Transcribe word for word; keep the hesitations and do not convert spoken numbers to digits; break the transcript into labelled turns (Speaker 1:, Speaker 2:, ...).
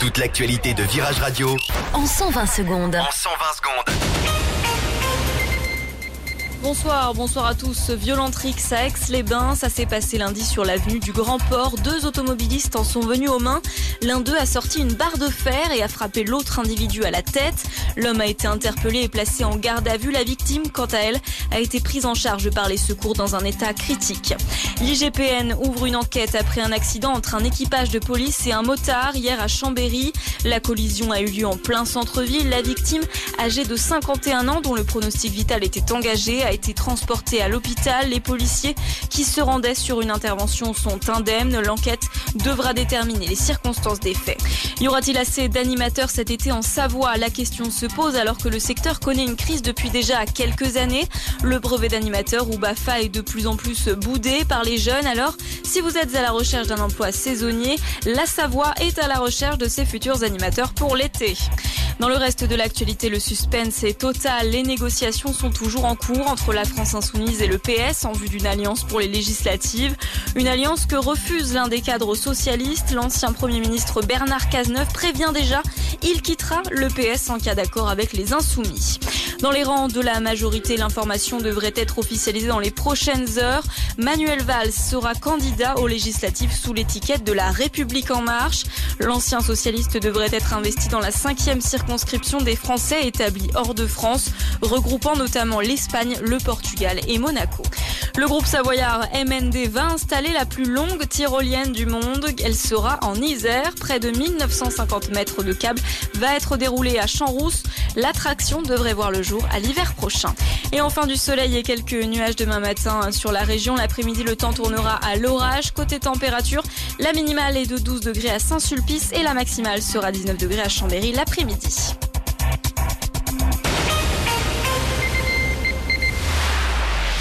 Speaker 1: Toute l'actualité de Virage Radio
Speaker 2: en cent vingt secondes.
Speaker 1: En cent vingt secondes.
Speaker 3: Bonsoir, bonsoir à tous. Violente rixe à Aix-les-Bains. Ça s'est passé lundi sur l'avenue du Grand Port. Deux automobilistes en sont venus aux mains. L'un d'eux a sorti une barre de fer et a frappé l'autre individu à la tête. L'homme a été interpellé et placé en garde à vue. La victime, quant à elle, a été prise en charge par les secours dans un état critique. L'I G P N ouvre une enquête après un accident entre un équipage de police et un motard hier à Chambéry. La collision a eu lieu en plein centre-ville. La victime, âgée de cinquante et un ans, dont le pronostic vital était engagé, a été transporté à l'hôpital. Les policiers qui se rendaient sur une intervention sont indemnes. L'enquête devra déterminer les circonstances des faits. Y aura-t-il assez d'animateurs cet été en Savoie? La question se pose alors que le secteur connaît une crise depuis déjà quelques années. Le brevet d'animateur ou BAFA est de plus en plus boudé par les jeunes. Alors, si vous êtes à la recherche d'un emploi saisonnier, la Savoie est à la recherche de ses futurs animateurs pour l'été. Dans le reste de l'actualité, le suspense est total. Les négociations sont toujours en cours entre la France Insoumise et le P S en vue d'une alliance pour les législatives. Une alliance que refuse l'un des cadres socialistes. L'ancien Premier ministre Bernard Cazeneuve prévient déjà, il quittera le P S en cas d'accord avec les Insoumis. Dans les rangs de la majorité, l'information devrait être officialisée dans les prochaines heures. Manuel Valls sera candidat aux législatives sous l'étiquette de la République en marche. L'ancien socialiste devrait être investi dans la cinquième circonscription des Français établis hors de France, regroupant notamment l'Espagne, le Portugal et Monaco. Le groupe savoyard M N D va installer la plus longue tyrolienne du monde. Elle sera en Isère. Près de mille neuf cent cinquante mètres de câble va être déroulée à Champs-Rousse. L'attraction devrait voir le jour à l'hiver prochain. Et enfin du soleil et quelques nuages demain matin sur la région. L'après-midi, le temps tournera à l'orage. Côté température, la minimale est de douze degrés à Saint-Sulpice et la maximale sera dix-neuf degrés à Chambéry l'après-midi.